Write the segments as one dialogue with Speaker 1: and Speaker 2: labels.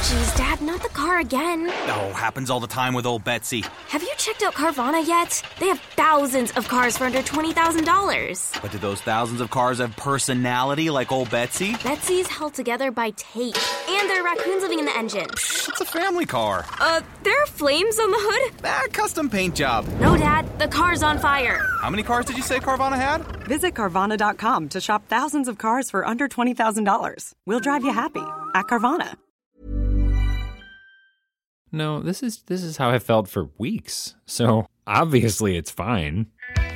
Speaker 1: Geez, Dad, not the car again.
Speaker 2: Oh, happens all the time with old Betsy.
Speaker 1: Have you checked out Carvana yet? They have thousands of cars for under $20,000.
Speaker 2: But do those thousands of cars have personality like old Betsy?
Speaker 1: Betsy's held together by tape. And there are raccoons living in the engine.
Speaker 2: It's a family car.
Speaker 1: There are flames on the hood?
Speaker 2: Custom paint job.
Speaker 1: No, Dad, the car's on fire.
Speaker 2: How many cars did you say Carvana had?
Speaker 3: Visit Carvana.com to shop thousands of cars for under $20,000. We'll drive you happy at Carvana.
Speaker 4: No, this is how I felt for weeks. So obviously it's fine.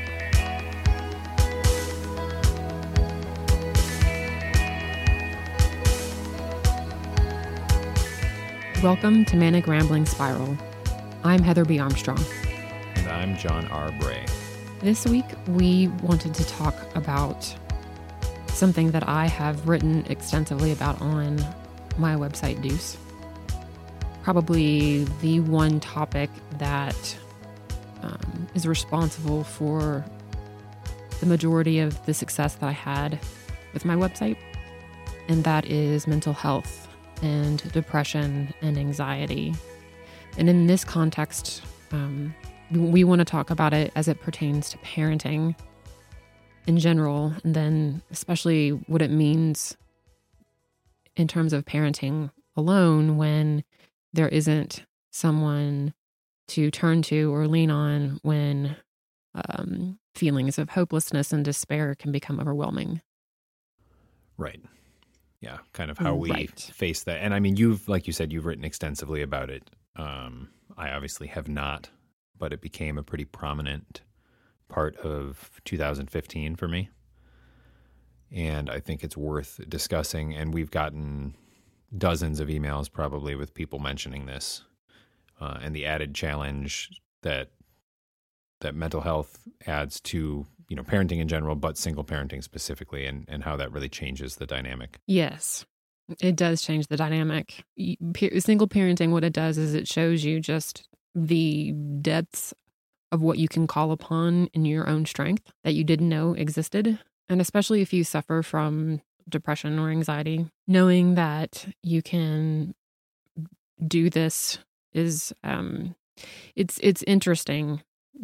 Speaker 5: Welcome to Manic Rambling Spiral. I'm Heather B. Armstrong.
Speaker 4: And I'm John R. Bray.
Speaker 5: This week, we wanted to talk about something that I have written extensively about on my website, Deuce. Probably the one topic that is responsible for the majority of the success that I had with my website, and that is mental health and depression and anxiety. And in this context, we want to talk about it as it pertains to parenting in general, and then especially what it means in terms of parenting alone when there isn't someone to turn to or lean on when feelings of hopelessness and despair can become overwhelming.
Speaker 4: Right. Yeah, kind of how we face that. And I mean, like you said, you've written extensively about it. I obviously have not, but it became a pretty prominent part of 2015 for me. And I think it's worth discussing. And we've gotten dozens of emails probably with people mentioning this and the added challenge that mental health adds to, parenting in general, but single parenting specifically, and how that really changes the dynamic.
Speaker 5: Yes, it does change the dynamic. Single parenting, what it does is it shows you just the depths of what you can call upon in your own strength that you didn't know existed. And especially if you suffer from depression or anxiety, knowing that you can do this is, it's interesting.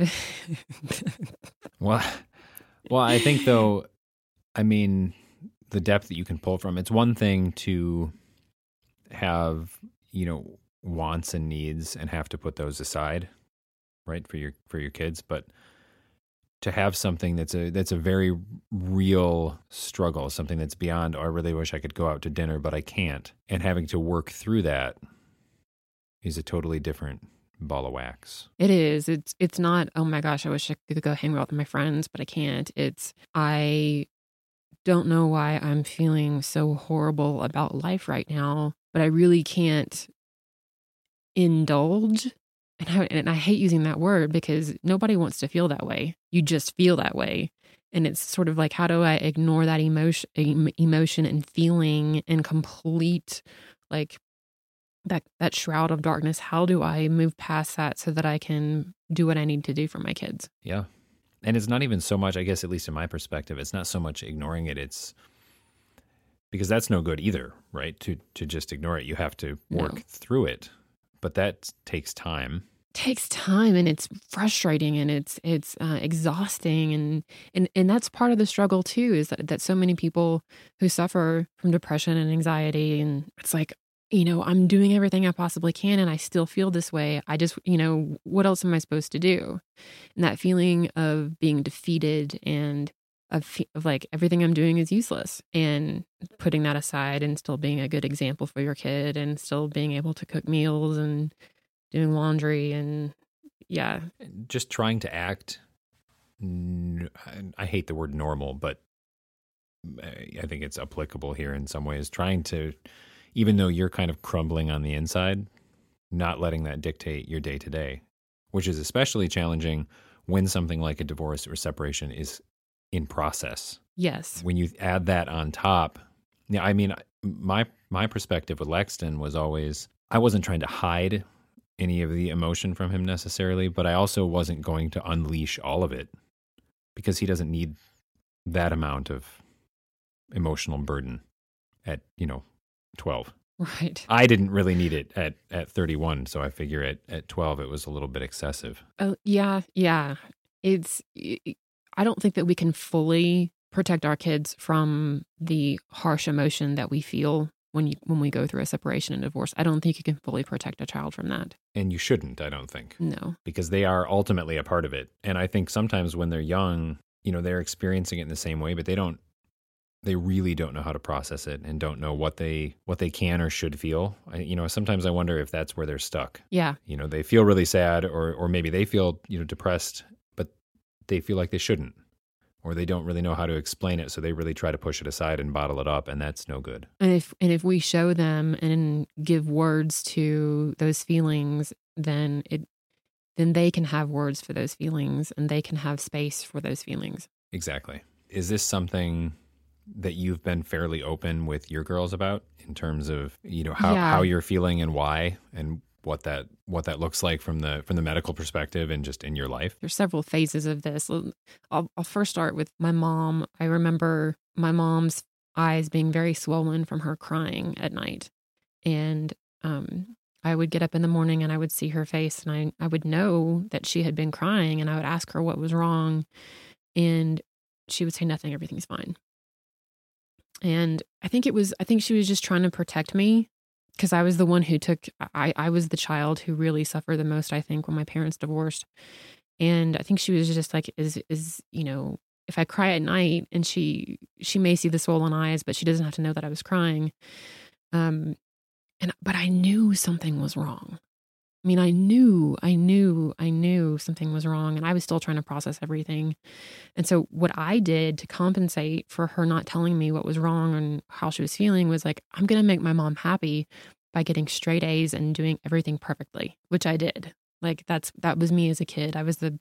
Speaker 4: Well, I think though, the depth that you can pull from, it's one thing to have, wants and needs and have to put those aside, right, for your kids, but to have something that's a very real struggle, something that's beyond, I really wish I could go out to dinner, but I can't. And having to work through that is a totally different ball of wax.
Speaker 5: It is. It's not, oh my gosh, I wish I could go hang out with my friends, but I can't. It's, I don't know why I'm feeling so horrible about life right now, but I really can't indulge. And I hate using that word because nobody wants to feel that way. You just feel that way. And it's sort of like, how do I ignore that emotion and feeling and complete, like, that shroud of darkness? How do I move past that so that I can do what I need to do for my kids?
Speaker 4: Yeah. And it's not even so much, I guess, at least in my perspective, it's not so much ignoring it. It's because that's no good either, right? To just ignore it. You have to work through it. But that takes time.
Speaker 5: Takes time, and it's frustrating, and it's exhausting, and that's part of the struggle too, is that so many people who suffer from depression and anxiety, and it's like, I'm doing everything I possibly can and I still feel this way. I just, what else am I supposed to do? And that feeling of being defeated and of like everything I'm doing is useless, and putting that aside and still being a good example for your kid and still being able to cook meals and doing laundry and
Speaker 4: just trying to act. I hate the word normal, but I think it's applicable here in some ways. Trying to, even though you're kind of crumbling on the inside, not letting that dictate your day to day, which is especially challenging when something like a divorce or separation is in process.
Speaker 5: Yes.
Speaker 4: When you add that on top, my perspective with Lexton was always, I wasn't trying to hide any of the emotion from him necessarily, but I also wasn't going to unleash all of it because he doesn't need that amount of emotional burden at, 12.
Speaker 5: Right.
Speaker 4: I didn't really need it at 31, so I figure at 12 it was a little bit excessive.
Speaker 5: Oh, yeah. I don't think that we can fully protect our kids from the harsh emotion that we feel when we go through a separation and divorce. I don't think you can fully protect a child from that.
Speaker 4: And you shouldn't, I don't think.
Speaker 5: No.
Speaker 4: Because they are ultimately a part of it. And I think sometimes when they're young, they're experiencing it in the same way, but they really don't know how to process it and don't know what they can or should feel. Sometimes I wonder if that's where they're stuck.
Speaker 5: Yeah.
Speaker 4: They feel really sad or maybe they feel, depressed, but they feel like they shouldn't, or they don't really know how to explain it. So they really try to push it aside and bottle it up, and that's no good.
Speaker 5: And if we show them and give words to those feelings, then they can have words for those feelings and they can have space for those feelings.
Speaker 4: Exactly. Is this something that you've been fairly open with your girls about in terms of, how you're feeling and why, and what that looks like from the medical perspective and just in your life?
Speaker 5: There's several phases of this. I'll first start with my mom. I remember my mom's eyes being very swollen from her crying at night. And I would get up in the morning and I would see her face and I would know that she had been crying, and I would ask her what was wrong. And she would say nothing, everything's fine. And I think she was just trying to protect me, because I was the one who I was the child who really suffered the most, I think, when my parents divorced. And I think she was just like, if I cry at night, and she may see the swollen eyes, but she doesn't have to know that I was crying. But I knew something was wrong. I mean, I knew something was wrong, and I was still trying to process everything. And so what I did to compensate for her not telling me what was wrong and how she was feeling was like, I'm going to make my mom happy by getting straight A's and doing everything perfectly, which I did. Like that was me as a kid. I was the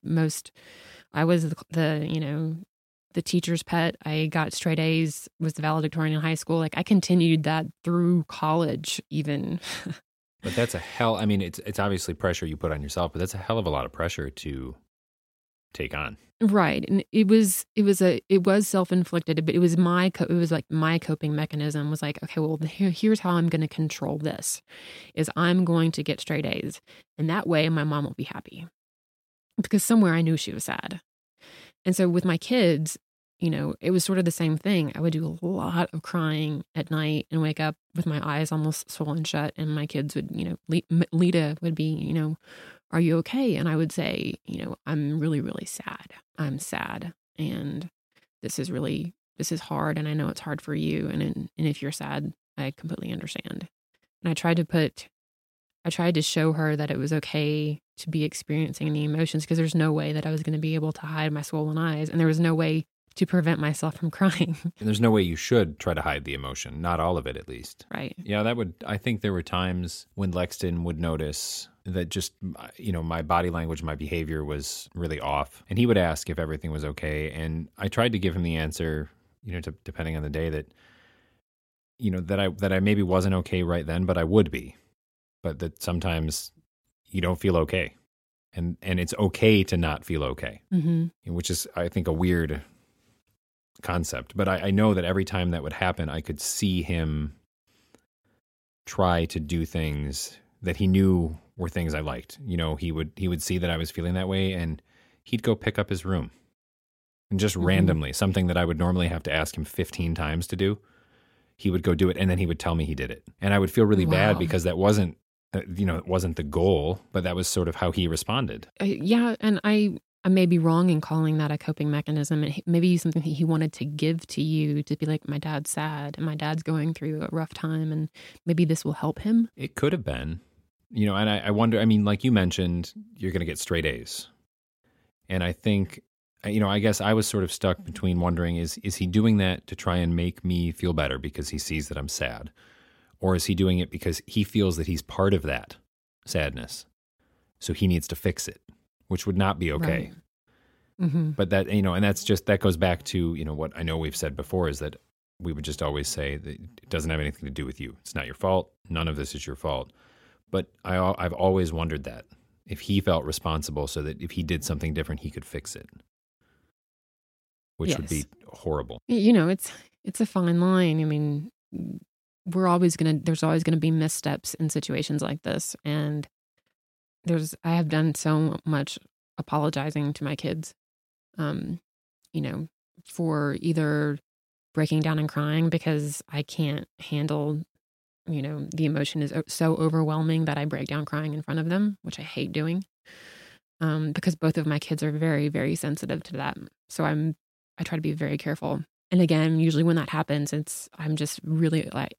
Speaker 5: teacher's pet. I got straight A's, was the valedictorian in high school. Like I continued that through college even.
Speaker 4: But that's it's obviously pressure you put on yourself, but that's a hell of a lot of pressure to take on.
Speaker 5: Right. And it was self-inflicted, but it was my coping mechanism was like, okay, well, here's how I'm going to control this is I'm going to get straight A's. And that way my mom will be happy, because somewhere I knew she was sad. And so with my kids, it was sort of the same thing. I would do a lot of crying at night and wake up with my eyes almost swollen shut. And my kids would, Lita would be, are you okay? And I would say, I'm really, really sad. I'm sad. And this is hard. And I know it's hard for you. And if you're sad, I completely understand. And I tried to show her that it was okay to be experiencing the emotions, because there's no way that I was going to be able to hide my swollen eyes. And there was no way to prevent myself from crying. And
Speaker 4: there's no way you should try to hide the emotion, not all of it at least.
Speaker 5: Right.
Speaker 4: Yeah, I think there were times when Lexton would notice that just, my body language, my behavior was really off. And he would ask if everything was okay. And I tried to give him the answer, depending on the day that I maybe wasn't okay right then, but I would be. But that sometimes you don't feel okay. And it's okay to not feel okay, which is, I think, a weird concept. But I know that every time that would happen, I could see him try to do things that he knew were things I liked. He would see that I was feeling that way, and he'd go pick up his room. And just randomly, something that I would normally have to ask him 15 times to do, he would go do it, and then he would tell me he did it. And I would feel really bad, because that wasn't, it wasn't the goal, but that was sort of how he responded.
Speaker 5: Yeah, and I may be wrong in calling that a coping mechanism. Maybe something that he wanted to give to you to be like, my dad's sad and my dad's going through a rough time, and maybe this will help him. It
Speaker 4: could have been, and I wonder, like you mentioned, you're going to get straight A's. And I think, I guess I was sort of stuck between wondering, is he doing that to try and make me feel better because he sees that I'm sad? Or is he doing it because he feels that he's part of that sadness, so he needs to fix it, which would not be okay.
Speaker 5: Right. Mm-hmm.
Speaker 4: But that, and that goes back to, what I know we've said before, is that we would just always say that it doesn't have anything to do with you. It's not your fault. None of this is your fault. But I've always wondered that, if he felt responsible so that if he did something different, he could fix it, which would be horrible.
Speaker 5: It's a fine line. I mean, there's always gonna be missteps in situations like this, and I have done so much apologizing to my kids, for either breaking down and crying because I can't handle, the emotion is so overwhelming that I break down crying in front of them, which I hate doing, because both of my kids are very, very sensitive to that. So I try to be very careful. And again, usually when that happens, I'm just really like,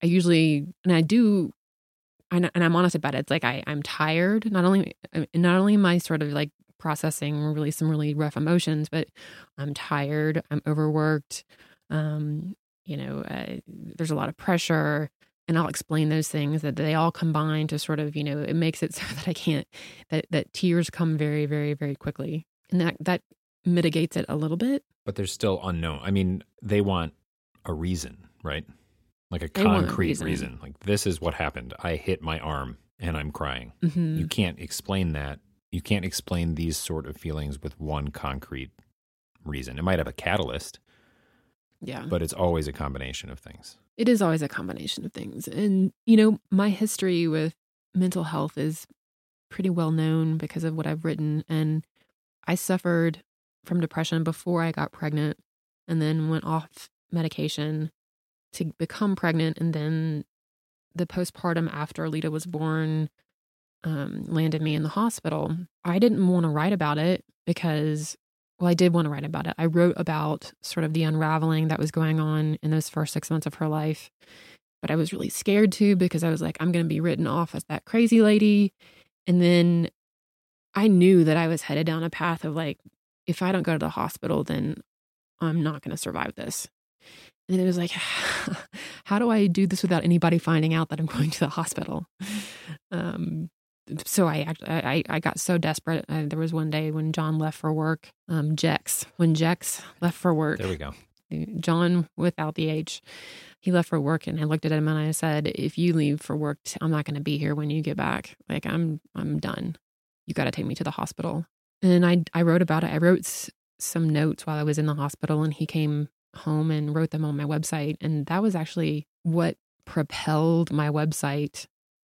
Speaker 5: and I'm honest about it. It's like I'm tired. Not only am I sort of like processing really some really rough emotions, but I'm tired. I'm overworked. There's a lot of pressure, and I'll explain those things that they all combine to sort of, it makes it so that I can't, that tears come very, very, very quickly, and that mitigates it a little bit.
Speaker 4: But there's still unknown. I mean, they want a reason, right? Like a concrete reason. Like, this is what happened. I hit my arm and I'm crying. Mm-hmm. You can't explain that. You can't explain these sort of feelings with one concrete reason. It might have a catalyst.
Speaker 5: Yeah.
Speaker 4: But it's always a combination of things.
Speaker 5: It is always a combination of things. And, my history with mental health is pretty well known because of what I've written. And I suffered from depression before I got pregnant, and then went off medication to become pregnant. And then the postpartum after Lita was born landed me in the hospital. I didn't want to write about it because, I did want to write about it. I wrote about sort of the unraveling that was going on in those first 6 months of her life. But I was really scared too, because I was like, I'm going to be written off as that crazy lady. And then I knew that I was headed down a path of like, if I don't go to the hospital, then I'm not going to survive this. And it was like, how do I do this without anybody finding out that I'm going to the hospital? So I got so desperate. There was one day when John left for work, when Jex left for work.
Speaker 4: There we go.
Speaker 5: John without the H. He left for work, and I looked at him and I said, if you leave for work, I'm not going to be here when you get back. Like, I'm done. You got to take me to the hospital. And I wrote about it. I wrote some notes while I was in the hospital, and he came home and wrote them on my website. And that was actually what propelled my website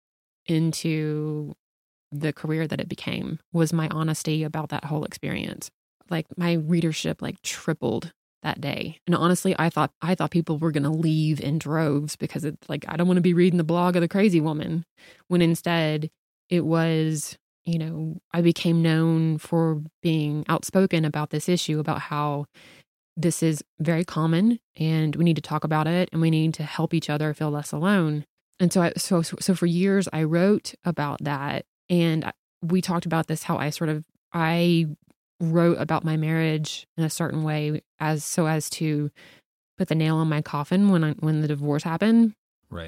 Speaker 5: into the career that it became, was my honesty about that whole experience. Like, my readership tripled that day. And honestly, I thought people were going to leave in droves because it's like, I don't want to be reading the blog of the crazy woman, when instead it was, I became known for being outspoken about this issue, about how this is very common and we need to talk about it and we need to help each other feel less alone. And so for years I wrote about that, and we talked about this, how I wrote about my marriage in a certain way as to put the nail on my coffin when the divorce happened.
Speaker 4: Right.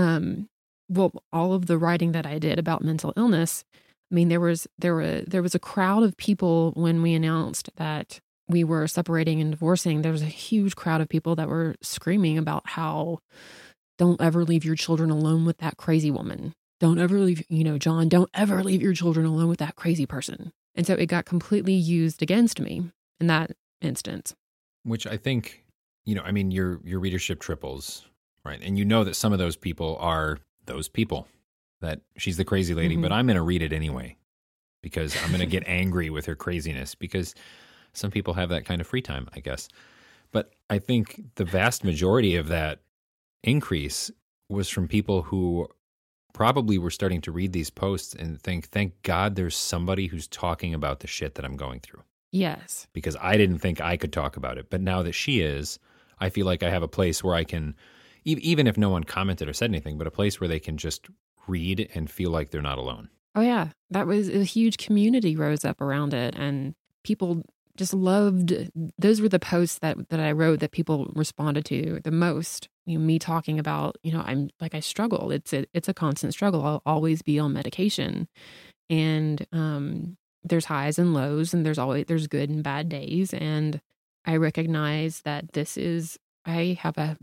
Speaker 5: Well, all of the writing that I did about mental illness, I mean, there was a crowd of people when we announced that we were separating and divorcing. There was a huge crowd of people that were screaming about how, don't ever leave your children alone with that crazy woman. Don't ever leave, John, don't ever leave your children alone with that crazy person. And so it got completely used against me in that instance. Which
Speaker 4: I think, your readership triples, right? And that some of those people are those people, that she's the crazy lady, mm-hmm. but I'm going to read it anyway because I'm going to get angry with her craziness, because some people have that kind of free time, I guess. But I think the vast majority of that increase was from people who probably were starting to read these posts and think, thank God there's somebody who's talking about the shit that I'm going through.
Speaker 5: Yes.
Speaker 4: Because I didn't think I could talk about it. But now that she is, I feel like I have a place where I can, even if no one commented or said anything, but a place where they can just read and feel like they're not alone.
Speaker 5: Oh, yeah. That was a huge community rose up around it. And people just loved, those were the posts that I wrote that people responded to the most. Me talking about, I struggle. It's a constant struggle. I'll always be on medication, and there's highs and lows, and there's good and bad days. And I recognize that this is a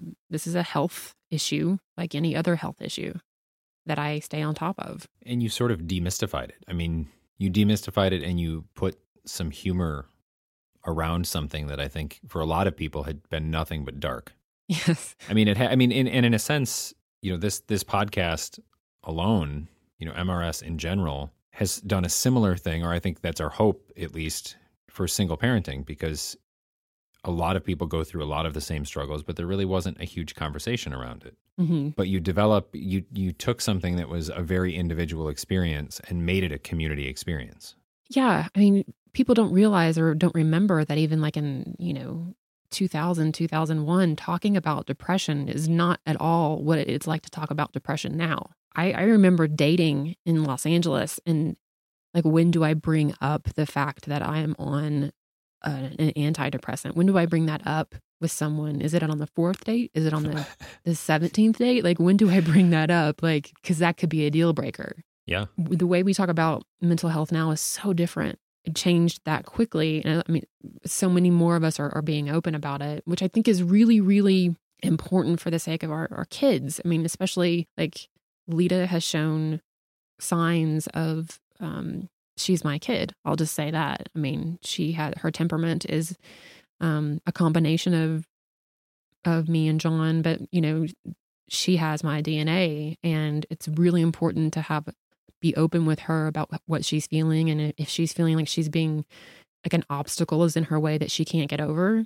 Speaker 5: health issue, like any other health issue, that I stay on top of.
Speaker 4: And you sort of demystified it. I mean, you demystified it, and you put some humor around something that I think for a lot of people had been nothing but dark.
Speaker 5: Yes.
Speaker 4: I mean, and in a sense, this podcast alone, MRS in general has done a similar thing, or I think that's our hope, at least for single parenting, because a lot of people go through a lot of the same struggles, but there really wasn't a huge conversation around it.
Speaker 5: Mm-hmm.
Speaker 4: But you took something that was a very individual experience and made it a community experience.
Speaker 5: Yeah. I mean, people don't realize or don't remember that even like in, 2000, 2001, talking about depression is not at all what it's like to talk about depression now. I remember dating in Los Angeles, and like, when do I bring up the fact that I am on an antidepressant? When do I bring that up with someone? Is it on the 4th date? Is it on the 17th date? Like, when do I bring that up? Like, because that could be a deal breaker.
Speaker 4: Yeah.
Speaker 5: The way we talk about mental health now is so different. It changed that quickly. And I mean, so many more of us are being open about it, which I think is really, really important for the sake of our kids. I mean, especially like Lita has shown signs of, she's my kid. I'll just say that. I mean, her temperament is a combination of me and John, but she has my DNA, and it's really important to be open with her about what she's feeling. And if she's feeling like she's being like an obstacle is in her way that she can't get over,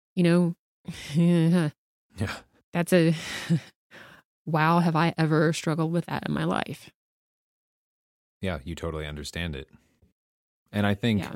Speaker 5: yeah, that's wow, have I ever struggled with that in my life?
Speaker 4: Yeah, you totally understand it. And I think,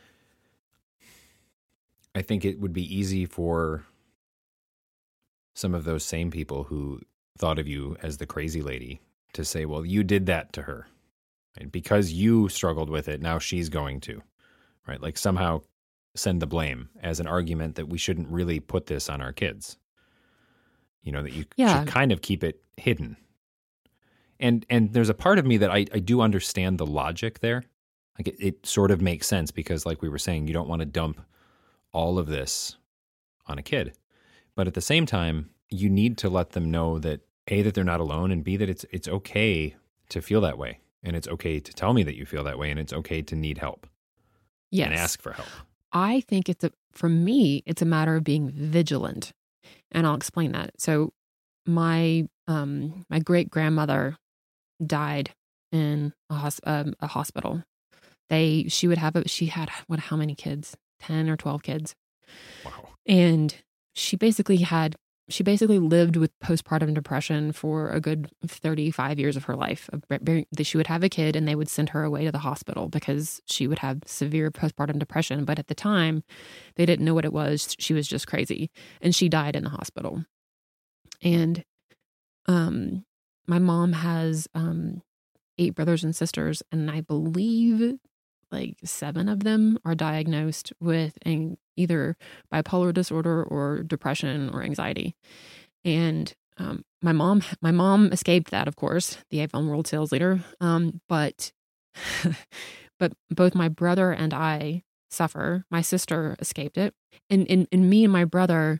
Speaker 4: I think it would be easy for some of those same people who thought of you as the crazy lady to say, well, you did that to her. And because you struggled with it, now she's going to, right? Like somehow send the blame as an argument that we shouldn't really put this on our kids. That you should kind of keep it hidden. And there's a part of me that I do understand the logic there. Like it sort of makes sense because, like we were saying, you don't want to dump all of this on a kid. But at the same time, you need to let them know that A, that they're not alone, and B, that it's okay to feel that way. And it's okay to tell me that you feel that way, and it's okay to need help.
Speaker 5: Yes.
Speaker 4: And ask for help.
Speaker 5: I think for me, it's a matter of being vigilant. And I'll explain that. So my great grandmother died in a hospital. She had how many kids? 10 or 12 kids.
Speaker 4: Wow.
Speaker 5: And she basically lived with postpartum depression for a good 35 years of her life. She would have a kid and they would send her away to the hospital because she would have severe postpartum depression. But at the time, they didn't know what it was. She was just crazy. And she died in the hospital. And my mom has 8 brothers and sisters, and I believe like 7 of them are diagnosed with either bipolar disorder or depression or anxiety. And my mom escaped that, of course, the Avon World Sales Leader. But both my brother and I suffer. My sister escaped it, and me and my brother,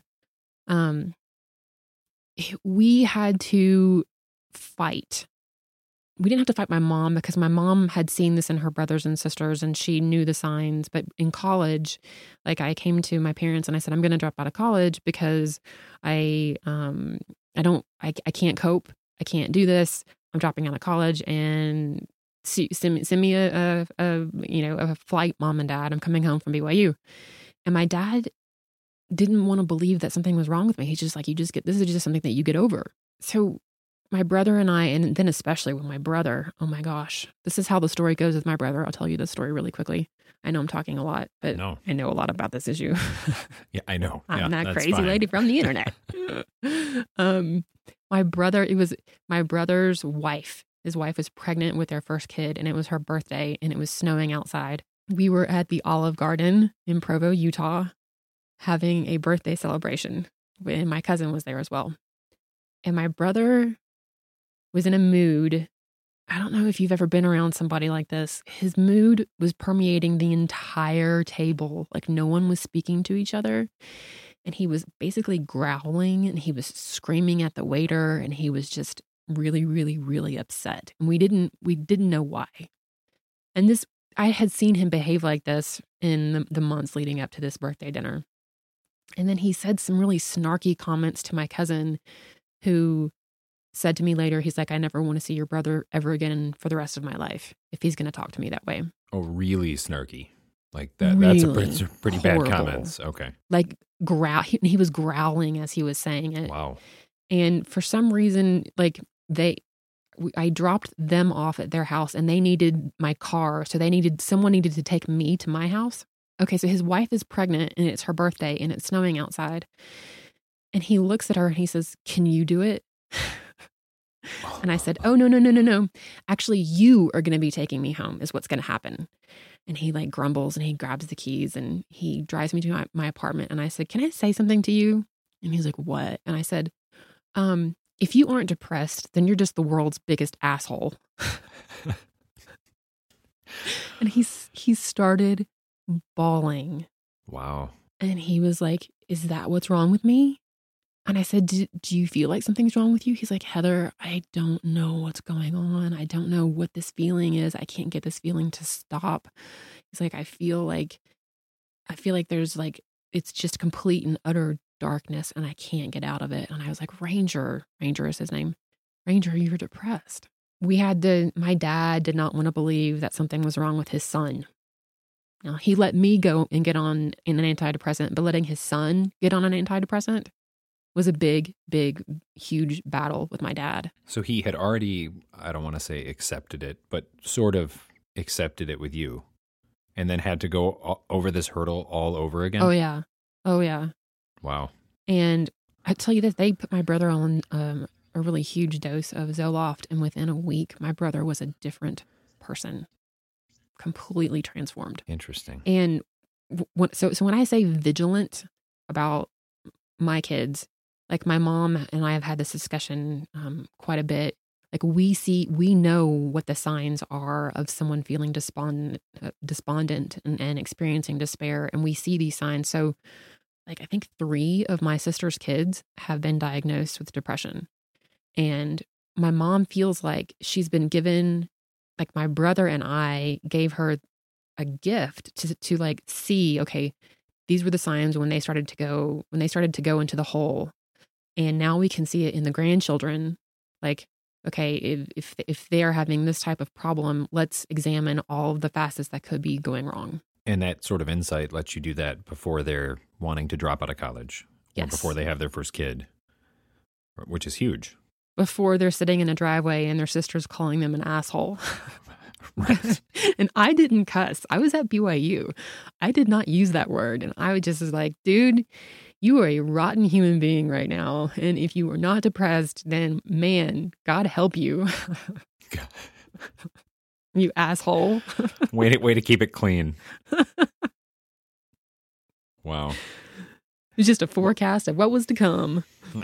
Speaker 5: we had to fight. We didn't have to fight my mom because my mom had seen this in her brothers and sisters and she knew the signs. But in college, like I came to my parents and I said, I'm going to drop out of college because I can't cope. I can't do this. I'm dropping out of college, and send me a flight, Mom and Dad. I'm coming home from BYU. And my dad didn't want to believe that something was wrong with me. He's just like, this is just something that you get over. So my brother and I, and then especially with my brother, oh my gosh, this is how the story goes with my brother. I'll tell you the story really quickly. I know I'm talking a lot, but no. I know a lot about this issue.
Speaker 4: Yeah, I know.
Speaker 5: I'm that crazy lady from the internet. My brother, it was my brother's wife. His wife was pregnant with their first kid, and it was her birthday, and it was snowing outside. We were at the Olive Garden in Provo, Utah, having a birthday celebration, and my cousin was there as well. And my brother was in a mood. I don't know if you've ever been around somebody like this. His mood was permeating the entire table. Like no one was speaking to each other. And he was basically growling, and he was screaming at the waiter, and he was just really, really, really upset. And we didn't know why. And I had seen him behave like this in the months leading up to this birthday dinner. And then he said some really snarky comments to my cousin, who said to me later, he's like, I never want to see your brother ever again for the rest of my life if he's going to talk to me that way.
Speaker 4: Oh, really snarky. Like that.
Speaker 5: Really
Speaker 4: that's a pretty bad
Speaker 5: horrible.
Speaker 4: comments. Okay.
Speaker 5: Like he was growling as he was saying it.
Speaker 4: Wow.
Speaker 5: And for some reason, like I dropped them off at their house and they needed my car. So someone needed to take me to my house. Okay. So his wife is pregnant and it's her birthday and it's snowing outside. And he looks at her and he says, can you do it? And I said, oh, no. Actually, you are going to be taking me home is what's going to happen. And he like grumbles and he grabs the keys and he drives me to my apartment. And I said, can I say something to you? And he's like, what? And I said, if you aren't depressed, then you're just the world's biggest asshole. And he started bawling.
Speaker 4: Wow.
Speaker 5: And he was like, is that what's wrong with me? And I said, do you feel like something's wrong with you? He's like, Heather, I don't know what's going on. I don't know what this feeling is. I can't get this feeling to stop. He's like, I feel like there's like, it's just complete and utter darkness and I can't get out of it. And I was like, Ranger is his name. Ranger, you're depressed. My dad did not want to believe that something was wrong with his son. Now, he let me go and get on an antidepressant, but letting his son get on an antidepressant was a big, huge battle with my dad.
Speaker 4: So he had already, I don't want to say accepted it, but sort of accepted it with you and then had to go over this hurdle all over again?
Speaker 5: Oh, yeah.
Speaker 4: Wow.
Speaker 5: And I tell you this, they put my brother on a really huge dose of Zoloft, and within a week, my brother was a different person, completely transformed.
Speaker 4: Interesting.
Speaker 5: And so when I say vigilant about my kids, like my mom and I have had this discussion quite a bit. Like we know what the signs are of someone feeling despondent and experiencing despair, and we see these signs. So, like I think 3 of my sister's kids have been diagnosed with depression, and my mom feels like she's been given, like my brother and I gave her a gift to like see, okay, these were the signs when they started to go into the hole. And now we can see it in the grandchildren. Like, okay, if they are having this type of problem, let's examine all of the facets that could be going wrong.
Speaker 4: And that sort of insight lets you do that before they're wanting to drop out of college.
Speaker 5: Yes.
Speaker 4: Or before they have their first kid, which is huge.
Speaker 5: Before they're sitting in a driveway and their sister's calling them an asshole.
Speaker 4: Right.
Speaker 5: And I didn't cuss. I was at BYU. I did not use that word. And I just was like, dude, you are a rotten human being right now. And if you are not depressed, then man, God help you. You asshole.
Speaker 4: Way to keep it clean. Wow.
Speaker 5: It was just a forecast of what was to come.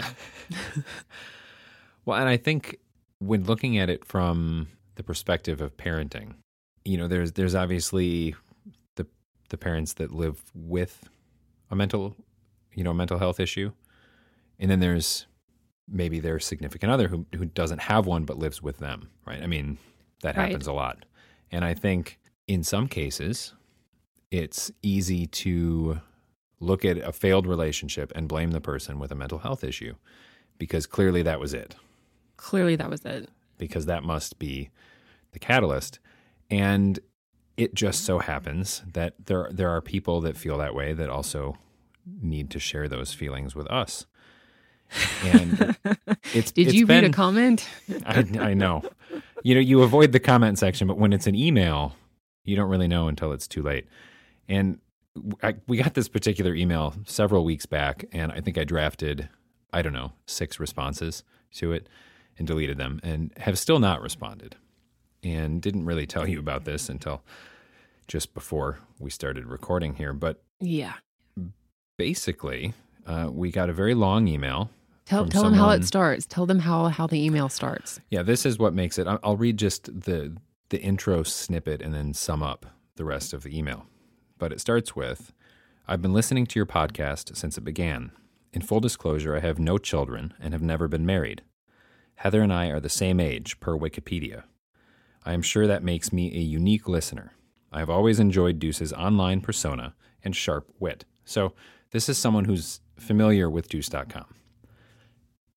Speaker 4: Well, and I think when looking at it from the perspective of parenting, you know, there's obviously the parents that live with a mental health issue, and then there's maybe their significant other who doesn't have one but lives with them, right? I mean, that happens a lot. And I think in some cases, it's easy to look at a failed relationship and blame the person with a mental health issue because clearly that was it. Because that must be the catalyst. And it just so happens that there are people that feel that way that also need to share those feelings with us. And
Speaker 5: Did you read a comment?
Speaker 4: I know. You know, you avoid the comment section, but when it's an email, you don't really know until it's too late. And we got this particular email several weeks back, and I think I drafted, 6 responses to it and deleted them and have still not responded. And didn't really tell you about this until just before we started recording here. But
Speaker 5: yeah,
Speaker 4: basically, we got a very long email.
Speaker 5: Tell them how it starts. Tell them how the email starts.
Speaker 4: Yeah, this is what makes it. I'll read just the intro snippet and then sum up the rest of the email. But it starts with, I've been listening to your podcast since it began. In full disclosure, I have no children and have never been married. Heather and I are the same age, per Wikipedia. I am sure that makes me a unique listener. I have always enjoyed Deuce's online persona and sharp wit. So this is someone who's familiar with Deuce.com.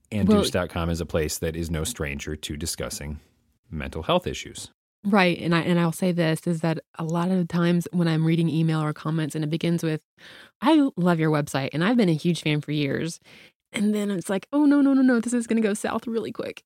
Speaker 4: And Deuce.com is a place that is no stranger to discussing mental health issues.
Speaker 5: Right. And I'll say this is that a lot of the times when I'm reading email or comments and it begins with, I love your website and I've been a huge fan for years. And then it's like, oh, no, this is going to go south really quick.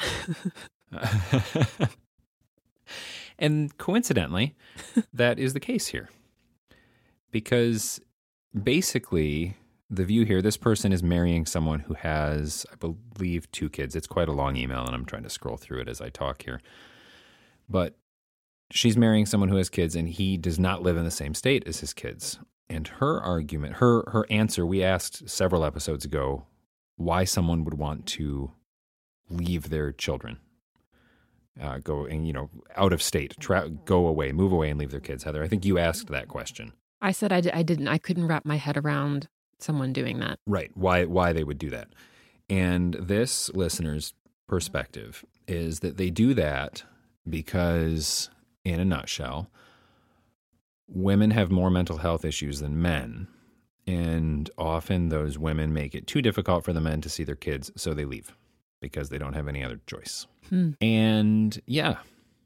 Speaker 4: And coincidentally, that is the case here. Because basically, the view here, this person is marrying someone who has, I believe, 2 kids. It's quite a long email, and I'm trying to scroll through it as I talk here. But she's marrying someone who has kids, and he does not live in the same state as his kids. And her argument, her answer, we asked several episodes ago why someone would want to leave their children, go and, out of state, go away, move away and leave their kids. Heather, I think you asked that question.
Speaker 5: I said I didn't. I couldn't wrap my head around someone doing that.
Speaker 4: Right. Why they would do that. And this listener's perspective is that they do that because, in a nutshell, women have more mental health issues than men. And often those women make it too difficult for the men to see their kids, so they leave because they don't have any other choice. And yeah,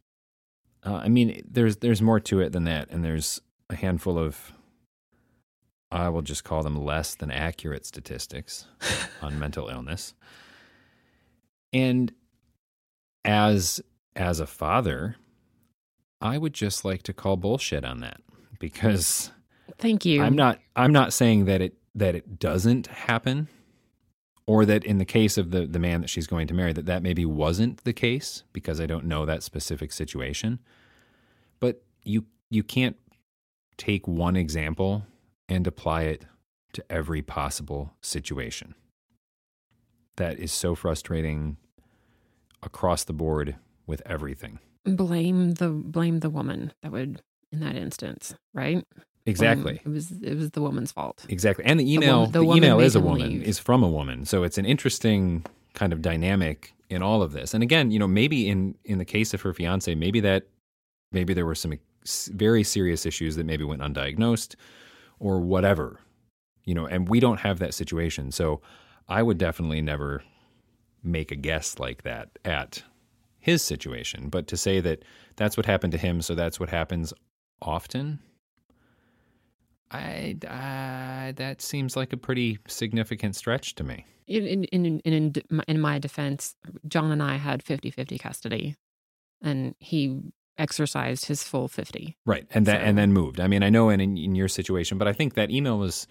Speaker 4: there's more to it than that. And there's a handful of, I will just call them less than accurate statistics on mental illness. And as a father, I would just like to call bullshit on that because
Speaker 5: thank you.
Speaker 4: I'm not saying that it doesn't happen, or that in the case of the man that she's going to marry, that maybe wasn't the case, because I don't know that specific situation. But you can't take one example and apply it to every possible situation. That is so frustrating across the board with everything.
Speaker 5: Blame the woman that would, in that instance, right?
Speaker 4: Exactly.
Speaker 5: It was the woman's fault.
Speaker 4: Exactly. And the email is a woman, is from a woman. So it's an interesting kind of dynamic in all of this. And again, maybe in the case of her fiance, maybe there were some very serious issues that maybe went undiagnosed or whatever, and we don't have that situation. So I would definitely never make a guess like that at his situation. But to say that that's what happened to him, so that's what happens often, that seems like a pretty significant stretch to me.
Speaker 5: In my defense, John and I had 50-50 custody, and he exercised his full 50.
Speaker 4: Right, and then moved. I mean, I know in your situation, but I think that email was,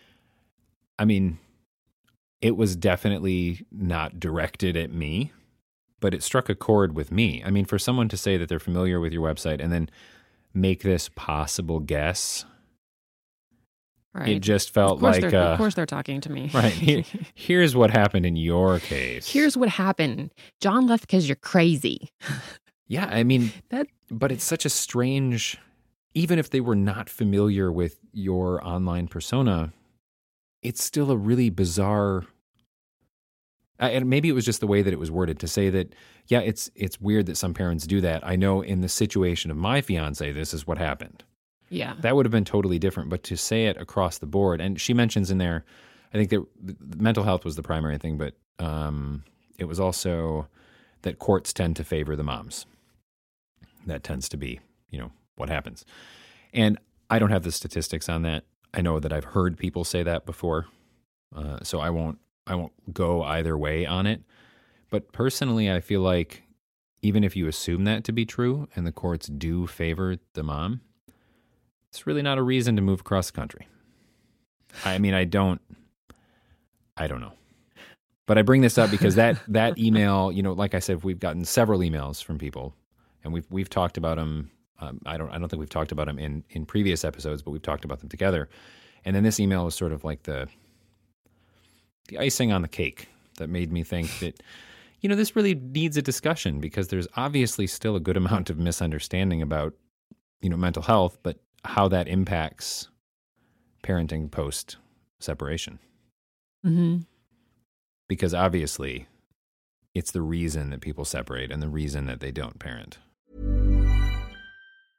Speaker 4: it was definitely not directed at me, but it struck a chord with me. I mean, for someone to say that they're familiar with your website and then make this possible guess, right. It just felt
Speaker 5: of course they're talking to me.
Speaker 4: Right. Here's what happened in your case.
Speaker 5: Here's what happened. John left because you're crazy.
Speaker 4: Yeah, but it's such a strange, even if they were not familiar with your online persona, it's still a really bizarre, and maybe it was just the way that it was worded to say that, yeah, it's weird that some parents do that. I know in the situation of my fiance, this is what happened.
Speaker 5: Yeah.
Speaker 4: That would have been totally different, but to say it across the board, and she mentions in there, I think that mental health was the primary thing, but it was also that courts tend to favor the moms. That tends to be, what happens. And I don't have the statistics on that. I know that I've heard people say that before, so I won't go either way on it. But personally, I feel like even if you assume that to be true and the courts do favor the mom, it's really not a reason to move across the country. I don't know. But I bring this up because that email, like I said, we've gotten several emails from people, and we've talked about them. I don't think we've talked about them in previous episodes, but we've talked about them together. And then this email was sort of like the icing on the cake that made me think that, this really needs a discussion, because there's obviously still a good amount of misunderstanding about, mental health, but how that impacts parenting post-separation. Mm-hmm. Because obviously it's the reason that people separate and the reason that they don't parent.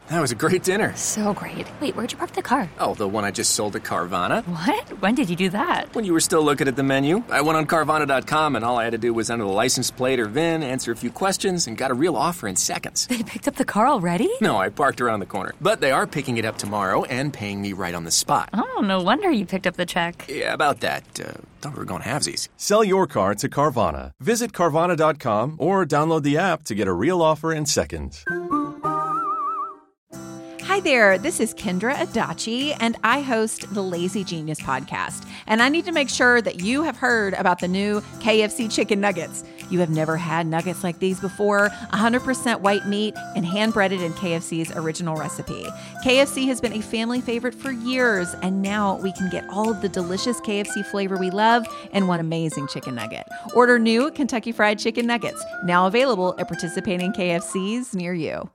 Speaker 6: That was a great dinner.
Speaker 7: So great. Wait, where'd you park the car?
Speaker 6: Oh, the one I just sold to Carvana.
Speaker 7: What? When did you do that?
Speaker 6: When you were still looking at the menu. I went on Carvana.com, and all I had to do was enter the license plate or VIN, answer a few questions, and got a real offer in seconds.
Speaker 7: They picked up the car already?
Speaker 6: No, I parked around the corner. But they are picking it up tomorrow and paying me right on the spot.
Speaker 7: Oh, no wonder you picked up the check.
Speaker 6: Yeah, about that. Thought we were going halvesies.
Speaker 8: Sell your car to Carvana. Visit Carvana.com or download the app to get a real offer in seconds.
Speaker 9: Hi there, this is Kendra Adachi, and I host the Lazy Genius podcast. And I need to make sure that you have heard about the new KFC chicken nuggets. You have never had nuggets like these before, 100% white meat and hand-breaded in KFC's original recipe. KFC has been a family favorite for years, and now we can get all of the delicious KFC flavor we love in one amazing chicken nugget. Order new Kentucky Fried Chicken Nuggets, now available at participating KFCs near you.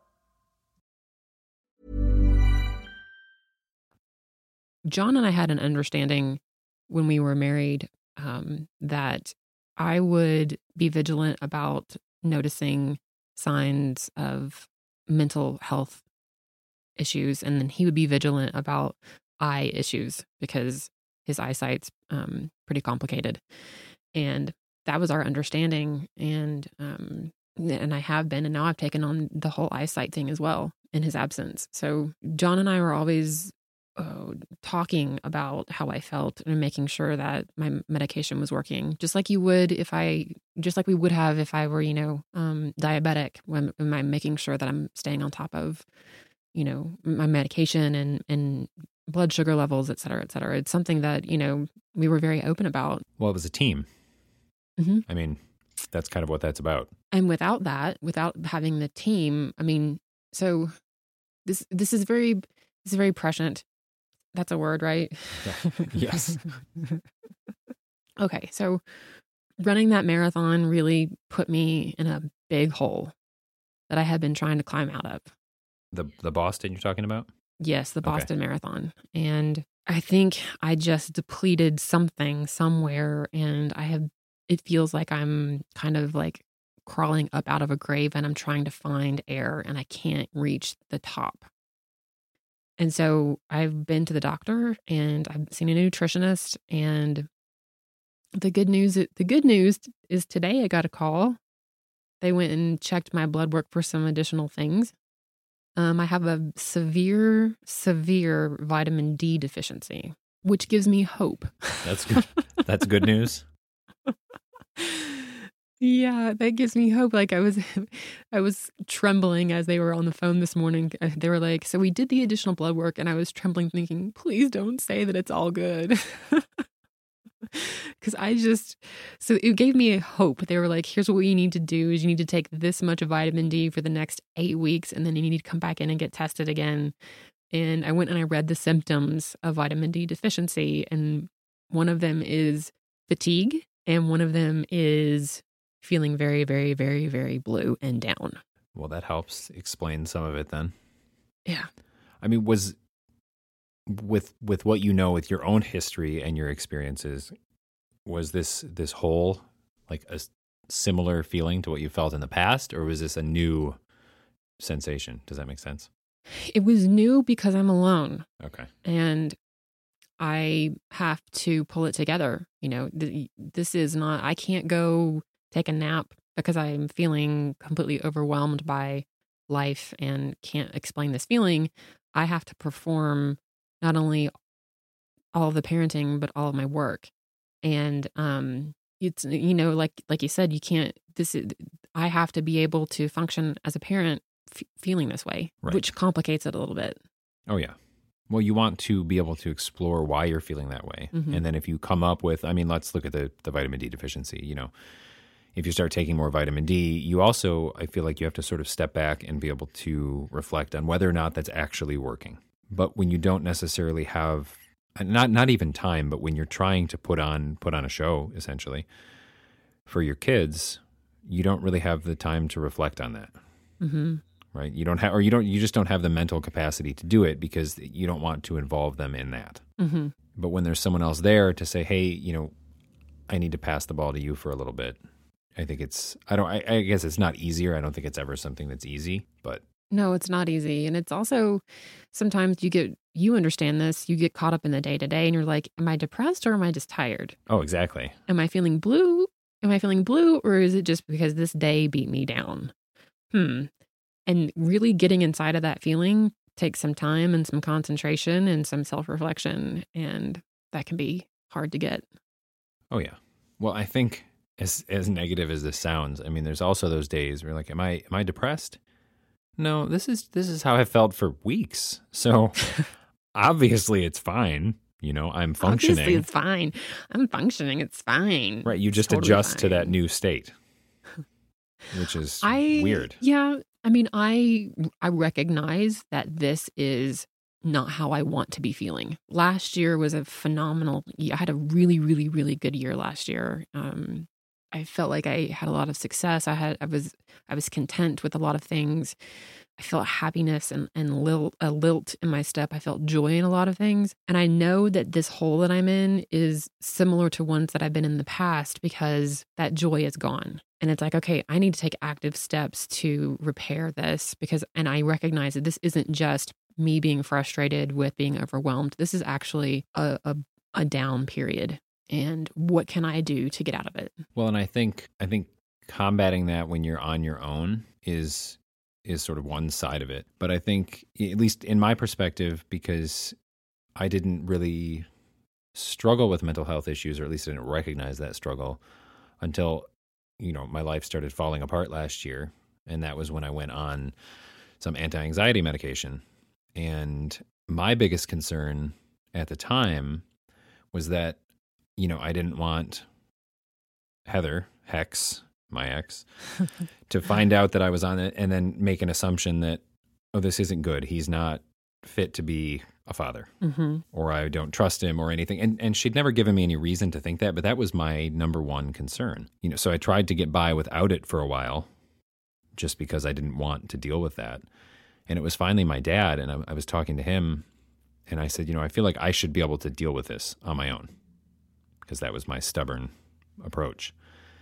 Speaker 5: John and I had an understanding when we were married that I would be vigilant about noticing signs of mental health issues, and then he would be vigilant about eye issues because his eyesight's pretty complicated. And that was our understanding, and I have been, and now I've taken on the whole eyesight thing as well in his absence. So John and I were always talking about how I felt and making sure that my medication was working, just like we would if I were, diabetic. When am I making sure that I'm staying on top of, my medication and blood sugar levels, et cetera, et cetera. It's something that, we were very open about.
Speaker 4: Well, it was a team.
Speaker 5: Mm-hmm.
Speaker 4: I mean, that's kind of what that's about.
Speaker 5: And without having the team, so this is very prescient. That's a word, right?
Speaker 4: Yes.
Speaker 5: Okay, so running that marathon really put me in a big hole that I had been trying to climb out of.
Speaker 4: The Boston you're talking about?
Speaker 5: Yes, the Boston Marathon. And I think I just depleted something somewhere, and it feels like I'm kind of like crawling up out of a grave and I'm trying to find air and I can't reach the top. And so I've been to the doctor and I've seen a nutritionist, and the good news is today I got a call. They went and checked my blood work for some additional things. I have a severe vitamin D deficiency, which gives me hope.
Speaker 4: That's good. That's good news.
Speaker 5: Yeah, that gives me hope. Like I was trembling as they were on the phone this morning. They were like, so we did the additional blood work, and I was trembling thinking, please don't say that it's all good. Because so it gave me a hope. They were like, here's what you need to do is you need to take this much of vitamin D for the next 8 weeks, and then you need to come back in and get tested again. And I went and I read the symptoms of vitamin D deficiency, and one of them is fatigue, and one of them is feeling very, very, very, very blue and down.
Speaker 4: Well, that helps explain some of it then.
Speaker 5: Yeah.
Speaker 4: I mean, was with what you know, with your own history and your experiences, was this whole like a similar feeling to what you felt in the past, or was this a new sensation? Does that make sense?
Speaker 5: It was new because I'm alone.
Speaker 4: Okay.
Speaker 5: And I have to pull it together. This is not, I can't go take a nap because I'm feeling completely overwhelmed by life and can't explain this feeling. I have to perform not only all of the parenting, but all of my work. And it's, like you said, I have to be able to function as a parent feeling this way,
Speaker 4: right,
Speaker 5: which complicates it a little bit.
Speaker 4: Oh, yeah. Well, you want to be able to explore why you're feeling that way.
Speaker 5: Mm-hmm.
Speaker 4: And then if you come up with, let's look at the vitamin D deficiency, if you start taking more vitamin D, you also, I feel like you have to sort of step back and be able to reflect on whether or not that's actually working. But when you don't necessarily have, not even time, but when you're trying to put on a show, essentially, for your kids, you don't really have the time to reflect on that.
Speaker 5: Mm-hmm.
Speaker 4: Right? You just don't have the mental capacity to do it because you don't want to involve them in that.
Speaker 5: Mm-hmm.
Speaker 4: But when there's someone else there to say, hey, I need to pass the ball to you for a little bit. I think I guess it's not easier. I don't think it's ever something that's easy, but
Speaker 5: No, it's not easy. And it's also sometimes you understand this, you get caught up in the day to day and you're like, am I depressed or am I just tired?
Speaker 4: Oh, exactly.
Speaker 5: Am I feeling blue? Or is it just because this day beat me down? And really getting inside of that feeling takes some time and some concentration and some self-reflection. And that can be hard to get.
Speaker 4: Oh, yeah. Well, I think as negative as this sounds, I mean, there's also those days where you're like, am I depressed? No, this is how I felt for weeks. So obviously it's fine. You know, I'm functioning.
Speaker 5: Obviously it's fine. I'm functioning. It's fine.
Speaker 4: Right. You just
Speaker 5: totally
Speaker 4: adjust
Speaker 5: fine.
Speaker 4: to that new state, which is weird.
Speaker 5: Yeah. I mean, I recognize that this is not how I want to be feeling. Last year was a phenomenal year. I had a really, really, really good year last year. I felt like I had a lot of success. I was content with a lot of things. I felt happiness and a lilt in my step. I felt joy in a lot of things. And I know that this hole that I'm in is similar to ones that I've been in the past because that joy is gone. And it's like, okay, I need to take active steps to repair this and I recognize that this isn't just me being frustrated with being overwhelmed. This is actually a down period. And what can I do to get out of it?
Speaker 4: Well, and I think combating that when you're on your own is sort of one side of it. But I think, at least in my perspective, because I didn't really struggle with mental health issues, or at least I didn't recognize that struggle until, you know, my life started falling apart last year. And that was when I went on some anti-anxiety medication. And my biggest concern at the time was that, you know, I didn't want Heather, Hex, my ex, to find out that I was on it and then make an assumption that, oh, this isn't good. He's not fit to be a father, or I don't trust him or anything. And she'd never given me any reason to think that, but that was my number one concern. You know, so I tried to get by without it for a while just because I didn't want to deal with that. And it was finally my dad, and I was talking to him, and I said, you know, I feel like I should be able to deal with this on my own, because that was my stubborn approach.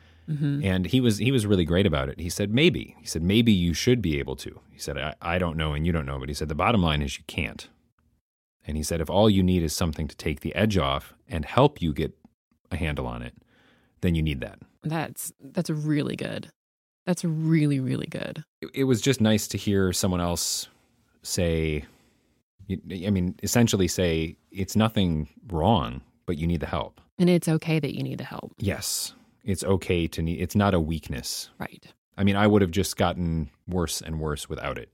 Speaker 4: And he was really great about it. He said, maybe you should be able to. He said, I don't know and you don't know, but he said, the bottom line is you can't. And he said, if all you need is something to take the edge off and help you get a handle on it, then you need that.
Speaker 5: That's really good. That's really, really good.
Speaker 4: It was just nice to hear someone else say, I mean, essentially say, it's nothing wrong, but you need the help.
Speaker 5: And it's okay that you need the help.
Speaker 4: Yes. It's okay to need, it's not a weakness.
Speaker 5: Right.
Speaker 4: I mean, I would have just gotten worse and worse without it,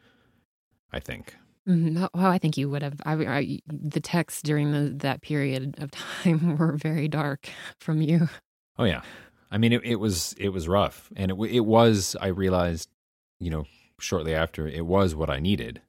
Speaker 4: I think.
Speaker 5: Well, I think you would have. The texts during that period of time were very dark from you.
Speaker 4: Oh, yeah. I mean, it was rough. And it was, I realized, you know, shortly after, it was what I needed.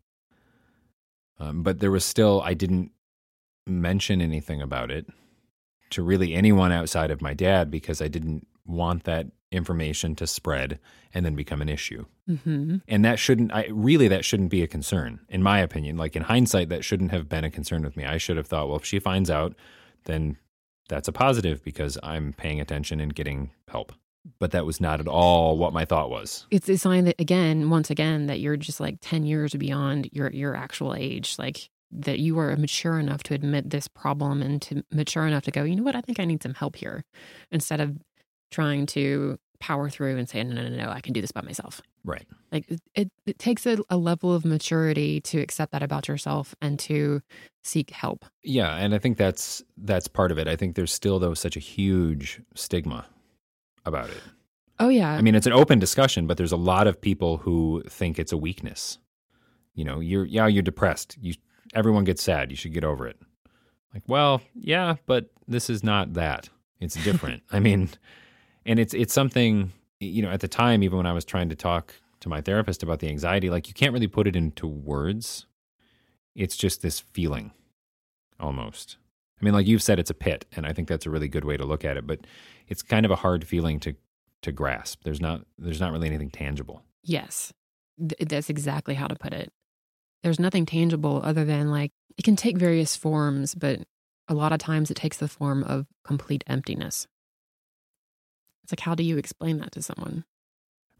Speaker 4: But there was still, I didn't mention anything about it to really anyone outside of my dad, because I didn't want that information to spread and then become an issue. And that shouldn't be a concern, in my opinion. Like, in hindsight, that shouldn't have been a concern with me. I should have thought, well, if she finds out, then that's a positive because I'm paying attention and getting help. But that was not at all what my thought was.
Speaker 5: It's a sign that, once again, that you're just like 10 years beyond your actual age. Like, that you are mature enough to admit this problem and to mature enough to go, you know what, I think I need some help here, instead of trying to power through and say, no, I can do this by myself.
Speaker 4: Right.
Speaker 5: Like, it takes a level of maturity to accept that about yourself and to seek help.
Speaker 4: Yeah, and I think that's part of it. I think there's still, though, such a huge stigma about it.
Speaker 5: Oh, yeah.
Speaker 4: I mean, it's an open discussion, but there's a lot of people who think it's a weakness. You know, you're depressed. Everyone gets sad. You should get over it. Like, well, yeah, but this is not that. It's different. I mean, and it's something, you know, at the time, even when I was trying to talk to my therapist about the anxiety, like, you can't really put it into words. It's just this feeling, almost. I mean, like you've said, it's a pit, and I think that's a really good way to look at it, but it's kind of a hard feeling to grasp. There's not really anything tangible.
Speaker 5: Yes, that's exactly how to put it. There's nothing tangible other than, like, it can take various forms, but a lot of times it takes the form of complete emptiness. It's like, how do you explain that to someone?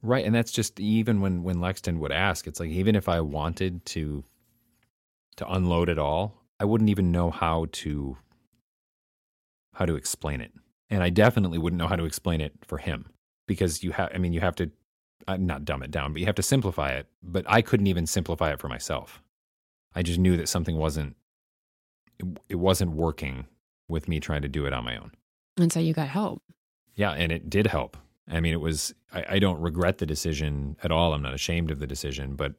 Speaker 4: Right, and that's just even when Lexton would ask, it's like even if I wanted to unload it all, I wouldn't even know how to explain it. And I definitely wouldn't know how to explain it for him because you have to not dumb it down, but you have to simplify it. But I couldn't even simplify it for myself. I just knew that something wasn't working with me trying to do it on my own. And
Speaker 5: so you got help.
Speaker 4: Yeah, and it did help. I mean, it was, I don't regret the decision at all. I'm not ashamed of the decision, but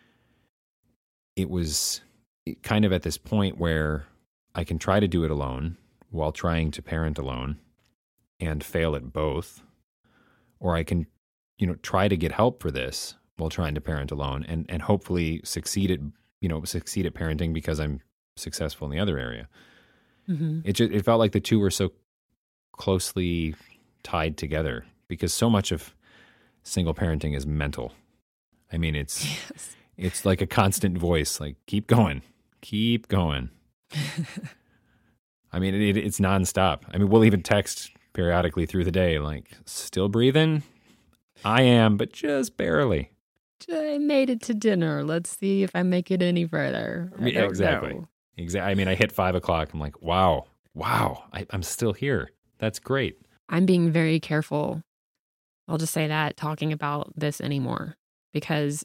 Speaker 4: it was kind of at this point where I can try to do it alone while trying to parent alone and fail at both, or I can, try to get help for this while trying to parent alone and hopefully succeed at parenting because I'm successful in the other area. Mm-hmm. It felt like the two were so closely tied together because so much of single parenting is mental. I mean, it's like a constant voice, like, keep going. I mean, it's nonstop. I mean, we'll even text periodically through the day, like, still breathing? I am, but just barely.
Speaker 5: I made it to dinner. Let's see if I make it any further.
Speaker 4: Exactly. I mean, I hit 5 o'clock. I'm like, wow, I'm still here. That's great.
Speaker 5: I'm being very careful. I'll just say that talking about this anymore because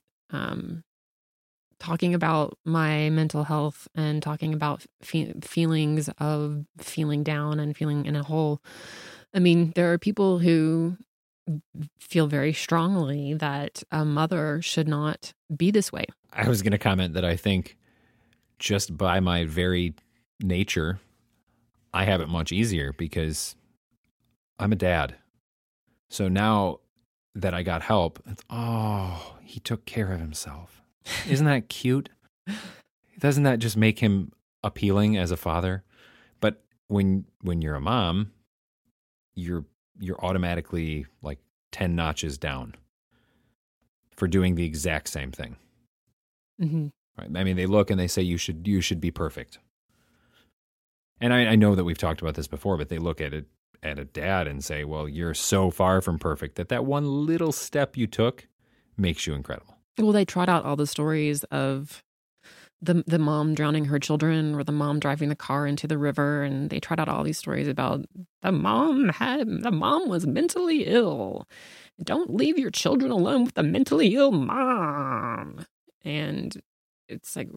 Speaker 5: talking about my mental health and talking about feelings of feeling down and feeling in a hole. I mean, there are people who feel very strongly that a mother should not be this way.
Speaker 4: I was going to comment that I think just by my very nature, I have it much easier because I'm a dad. So now that I got help, he took care of himself. Isn't that cute? Doesn't that just make him appealing as a father? But when you're a mom, you're automatically like 10 notches down for doing the exact same thing. Mm-hmm. Right? I mean, they look and they say you should be perfect. And I know that we've talked about this before, but they look at a dad and say, well, you're so far from perfect that one little step you took makes you incredible.
Speaker 5: Well, they trot out all the stories of the mom drowning her children or the mom driving the car into the river. And they trot out all these stories about the mom was mentally ill. Don't leave your children alone with a mentally ill mom. And it's like,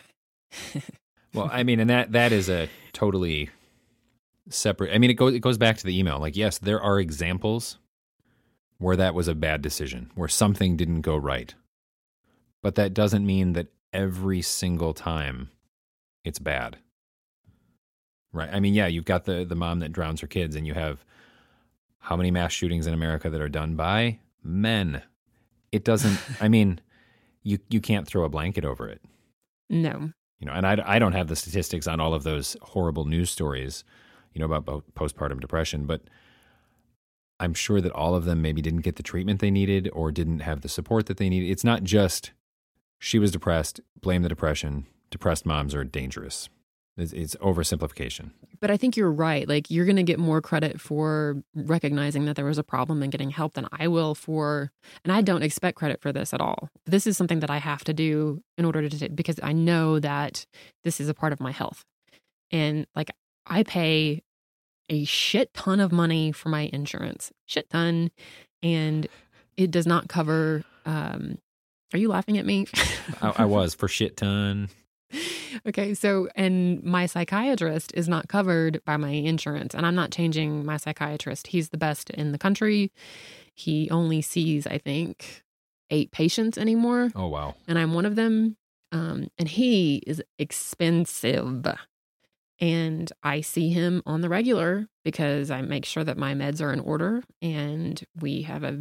Speaker 4: well, I mean, and that is a totally separate. I mean, it goes back to the email. Like, yes, there are examples where that was a bad decision, where something didn't go right. But that doesn't mean that every single time it's bad. Right? I mean, yeah, you've got the mom that drowns her kids, and you have how many mass shootings in America that are done by men. It doesn't, I mean, you can't throw a blanket over it.
Speaker 5: No.
Speaker 4: And I don't have the statistics on all of those horrible news stories, about postpartum depression, but I'm sure that all of them maybe didn't get the treatment they needed or didn't have the support that they needed. It's not just she was depressed, blame the depression, depressed moms are dangerous. It's oversimplification.
Speaker 5: But I think you're right. Like, you're going to get more credit for recognizing that there was a problem and getting help than I will and I don't expect credit for this at all. This is something that I have to do in order to, because I know that this is a part of my health. And like, I pay a shit ton of money for my insurance, shit ton. And it does not cover, are you laughing at me?
Speaker 4: I was for shit ton.
Speaker 5: Okay, so, and my psychiatrist is not covered by my insurance, and I'm not changing my psychiatrist. He's the best in the country. He only sees, I think, 8 patients anymore.
Speaker 4: Oh, wow.
Speaker 5: And I'm one of them. And he is expensive. And I see him on the regular because I make sure that my meds are in order, and we have a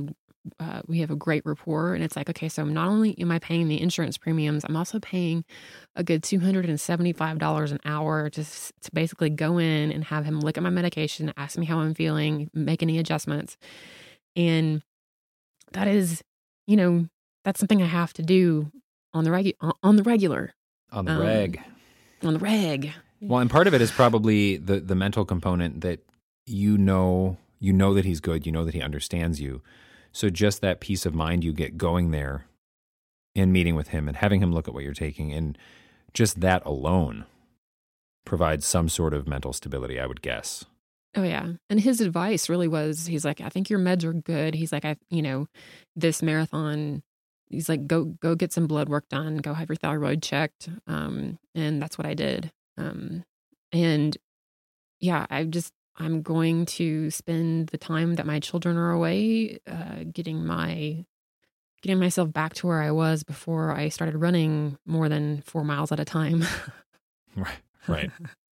Speaker 5: great rapport. And it's like, okay, so not only am I paying the insurance premiums, I'm also paying a good $275 an hour just to basically go in and have him look at my medication, ask me how I'm feeling, make any adjustments. And that is, that's something I have to do on the regular.
Speaker 4: On the reg. Well, and part of it is probably the mental component that you know that he's good, that he understands you. So just that peace of mind you get going there and meeting with him and having him look at what you're taking, and just that alone provides some sort of mental stability, I would guess.
Speaker 5: Oh, yeah. And his advice really was, he's like, I think your meds are good. He's like, this marathon, he's like, go get some blood work done, go have your thyroid checked. And that's what I did. And yeah, I'm going to spend the time that my children are away, getting myself back to where I was before I started running more than 4 miles at a time.
Speaker 4: Right.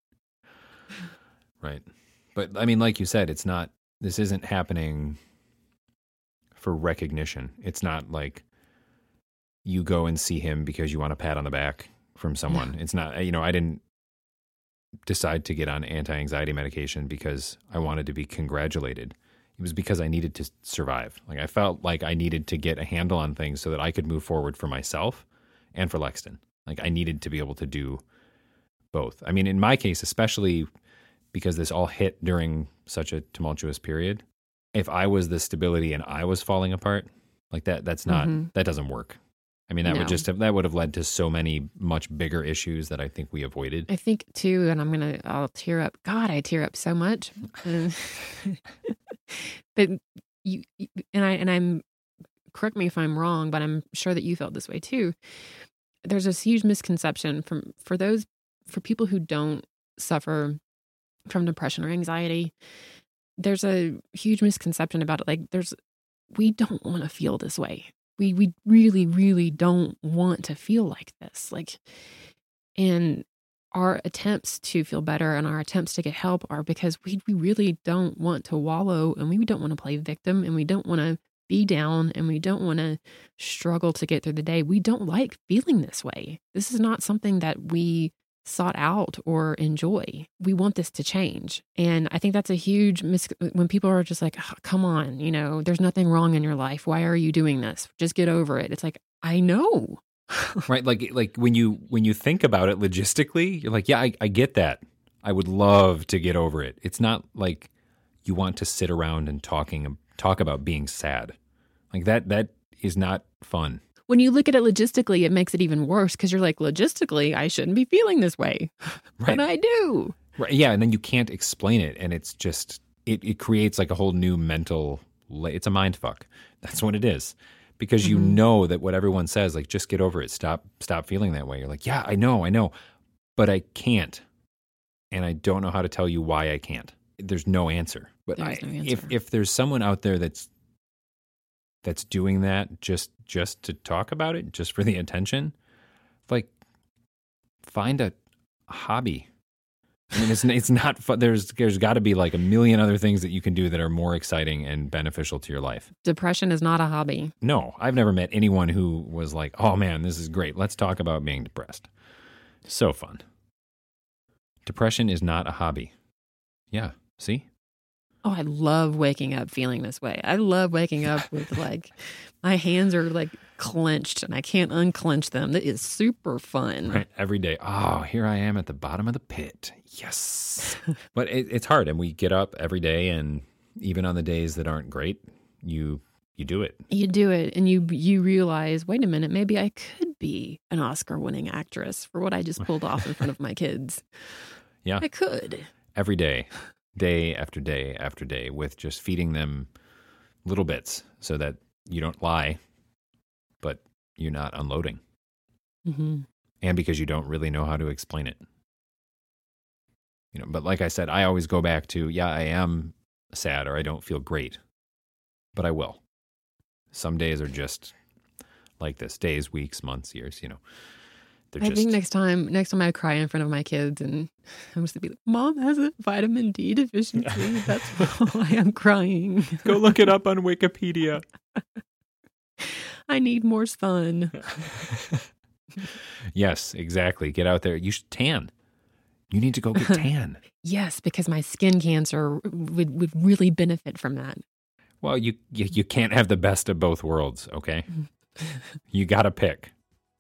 Speaker 4: Right. But I mean, like you said, this isn't happening for recognition. It's not like you go and see him because you want a pat on the back from someone. It's not, I didn't decide to get on anti-anxiety medication because I wanted to be congratulated. It was because I needed to survive. Like, I felt like I needed to get a handle on things so that I could move forward for myself and for Lexton. Like, I needed to be able to do both. I mean, in my case, especially because this all hit during such a tumultuous period, if I was the stability and I was falling apart, like that's not, that doesn't work. I mean, that would have led to so many much bigger issues that I think we avoided.
Speaker 5: I think too, and I'll tear up. God, I tear up so much. But I'm, correct me if I'm wrong, but I'm sure that you felt this way too. There's this huge misconception for people who don't suffer from depression or anxiety. There's a huge misconception about it. Like, we don't want to feel this way. We really, really don't want to feel like this. Like, and our attempts to feel better and our attempts to get help are because we really don't want to wallow, and we don't want to play victim, and we don't want to be down, and we don't want to struggle to get through the day. We don't like feeling this way. This is not something that we sought out or enjoy. We want this to change. And I think that's a huge when people are just like, oh, come on, there's nothing wrong in your life. Why are you doing this? Just get over it. It's like, I know.
Speaker 4: Right. Like when you think about it logistically, you're like, yeah, I get that. I would love to get over it. It's not like you want to sit around and talk about being sad. Like that is not fun.
Speaker 5: When you look at it logistically, it makes it even worse because you're like, logistically, I shouldn't be feeling this way. Right. And I do.
Speaker 4: Right. Yeah. And then you can't explain it. And it's just, it creates like a whole new it's a mind fuck. That's what it is. Because you know that what everyone says, like, just get over it. Stop feeling that way. You're like, yeah, I know. But I can't. And I don't know how to tell you why I can't. There's no answer. But
Speaker 5: no answer.
Speaker 4: If there's someone out there that's doing that just to talk about it, just for the attention, like, find a hobby. I mean, it's not fun. There's got to be like a million other things that you can do that are more exciting and beneficial to your life.
Speaker 5: Depression is not a hobby.
Speaker 4: No, I've never met anyone who was like, oh man, this is great. Let's talk about being depressed. So fun. Depression is not a hobby. Yeah, see?
Speaker 5: Oh, I love waking up feeling this way. I love waking up with like my hands are like clenched and I can't unclench them. That is super fun.
Speaker 4: Right. Every day. Oh, here I am at the bottom of the pit. Yes. But it's hard. And we get up every day, and even on the days that aren't great, you do it.
Speaker 5: You do it. And you realize, wait a minute, maybe I could be an Oscar-winning actress for what I just pulled off in front of my kids.
Speaker 4: Yeah.
Speaker 5: I could.
Speaker 4: Every day. Day after day after day, with just feeding them little bits so that you don't lie, but you're not unloading.
Speaker 5: Mm-hmm.
Speaker 4: And because you don't really know how to explain it. But like I said, I always go back to, yeah, I am sad or I don't feel great, but I will. Some days are just like this. Days, weeks, months, years,
Speaker 5: I think next time I cry in front of my kids, and I'm just going to be like, Mom has a vitamin D deficiency. That's why I'm crying.
Speaker 4: Go look it up on Wikipedia.
Speaker 5: I need more sun.
Speaker 4: Yes, exactly. Get out there. You should tan. You need to go get tan.
Speaker 5: Yes, because my skin cancer would really benefit from that.
Speaker 4: Well, you can't have the best of both worlds, okay? You got to pick.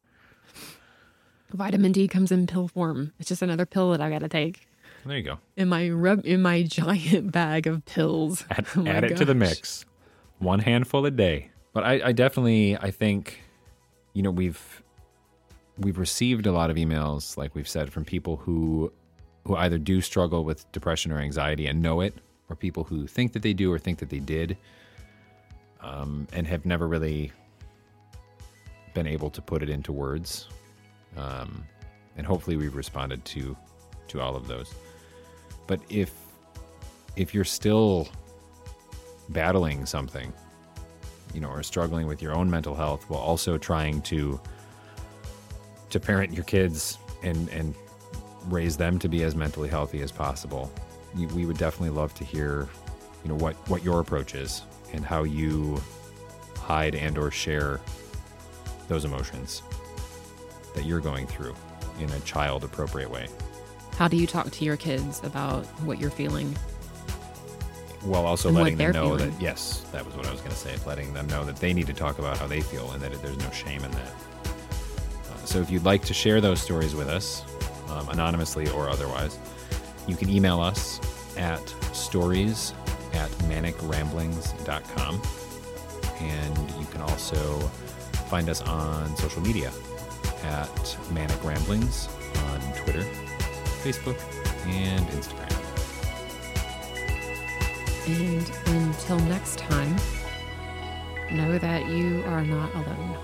Speaker 5: Vitamin D comes in pill form. It's just another pill that I got to take.
Speaker 4: There you go.
Speaker 5: In my giant bag of pills.
Speaker 4: Add it to the mix. one handful a day. But I definitely, I think, you know, we've received a lot of emails, like we've said, from people who either do struggle with depression or anxiety and know it, or people who think that they do or think that they did, and have never really been able to put it into words. And hopefully we've responded to all of those. But if you're still battling something, you know, or struggling with your own mental health while also trying to parent your kids and raise them to be as mentally healthy as possible, we would definitely love to hear, you know, what your approach is and how you hide and or share those emotions that you're going through in a child appropriate way.
Speaker 5: How do you talk to your kids about what you're feeling?
Speaker 4: While also
Speaker 5: and
Speaker 4: letting them know
Speaker 5: feeling.
Speaker 4: that, yes, that was what I was going to say, letting them know that they need to talk about how they feel and that there's no shame in that. So if you'd like to share those stories with us, anonymously or otherwise, you can email us at stories@manicramblings.com. And you can also find us on social media at Manic Ramblings on Twitter, Facebook, and Instagram.
Speaker 5: And until next time, know that you are not alone.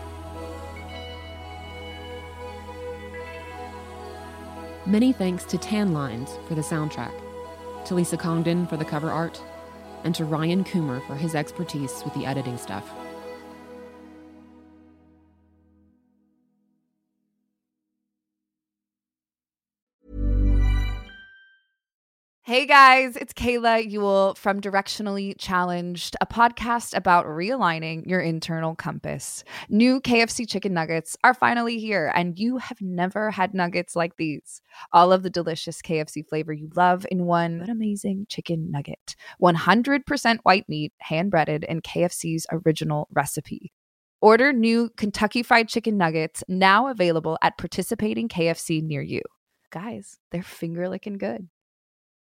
Speaker 5: Many thanks to Tan Lines for the soundtrack, to Lisa Congdon for the cover art, and to Ryan Coomer for his expertise with the editing stuff.
Speaker 9: Hey guys, it's Kayla Ewell from Directionally Challenged, a podcast about realigning your internal compass. New KFC chicken nuggets are finally here, and you have never had nuggets like these. All of the delicious KFC flavor you love in one amazing chicken nugget. 100% white meat, hand-breaded in KFC's original recipe. Order new Kentucky Fried Chicken nuggets, now available at participating KFC near you. Guys, they're finger-licking good.